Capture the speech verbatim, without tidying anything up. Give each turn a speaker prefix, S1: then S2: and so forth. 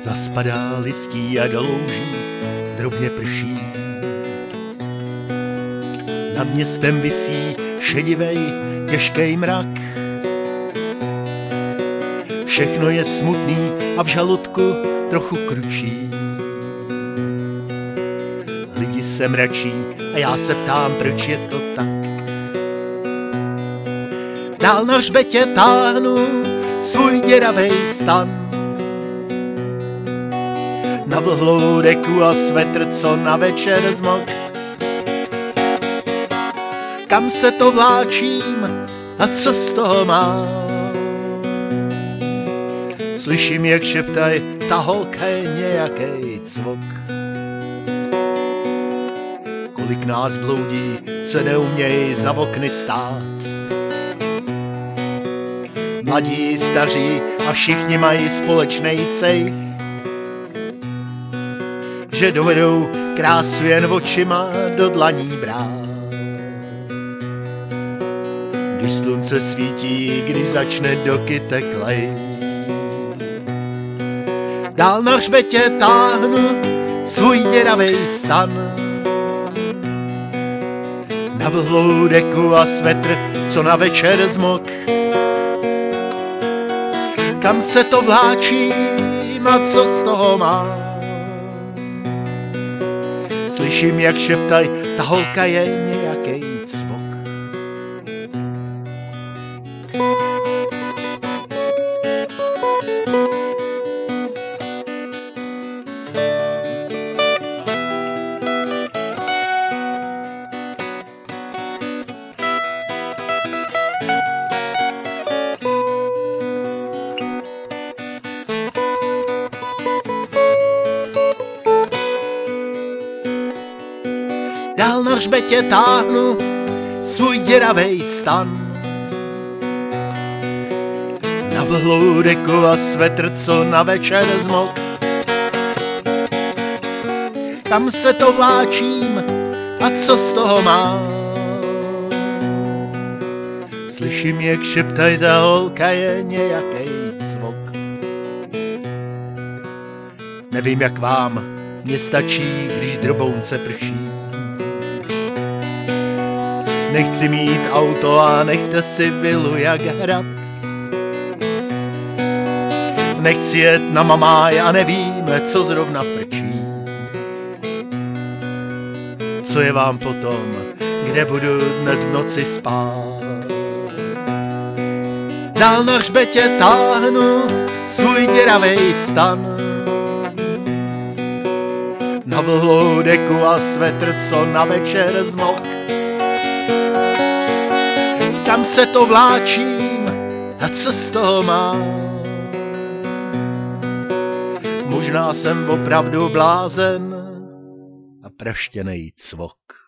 S1: Zaspadá listí a do louží drobně prší. Nad městem visí šedivej, těžkej mrak. Všechno je smutný a v žaludku trochu kručí. Lidi se mračí a já se ptám, proč je to tak. Dál na hřbetě táhnu svůj děravej stan. Na vlhlou deku a svetr, co na večer zmok. Kam se to vláčím a co z toho mám? Slyším, jak šeptaj, ta holka je nějakej cvok. Kolik nás bloudí, co neumějí za okny stát. Mladí, staří a všichni mají společnej cejch, že dovedou krásu jen očima do dlaní brát. Když slunce svítí, když začne do kytek lejt. Dál na hřbetě táhnu svůj děravej stan. Na vlhlou deku a svetr, co na večer zmok. Kam se to vláčím a co z toho mám? Slyším, jak šeptaj, ta holka je nějakej cvok. Dál na hřbetě táhnu svůj děravej stan. Na vlhlou deku a svetr, co na večer zmok. Kam se to vláčím a co z toho mám? Slyším, jak šeptaj, ta holka je nějakej cvok. Nevím, jak vám, mně stačí, když drobounce prší. Nechci mít auto a nechte si vilu jak hrad. Nechci jet na mamáj a nevíme, co zrovna frčí. Co je vám potom, kde budu dnes v noci spát? Dál na hřbetě táhnu svůj děravej stan. Na vlhlou deku a svetr, co na večer zmok. Kam se to vláčím a co z toho mám? Možná jsem opravdu blázen a praštěnej cvok.